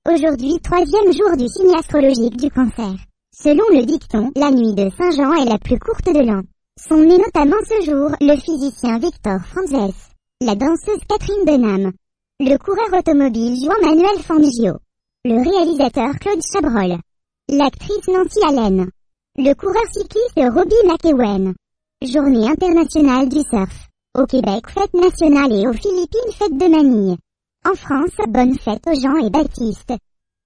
Aujourd'hui, troisième jour du signe astrologique du Cancer. Selon le dicton, la nuit de Saint-Jean est la plus courte de l'an. Sont nés notamment ce jour le physicien Victor Franzès, la danseuse Catherine Denham, le coureur automobile Juan Manuel Fangio, le réalisateur Claude Chabrol, l'actrice Nancy Allen, le coureur cycliste Robbie McEwen. Journée internationale du surf. Au Québec, fête nationale et aux Philippines, fête de Manille. En France, bonne fête aux Jean et Baptiste.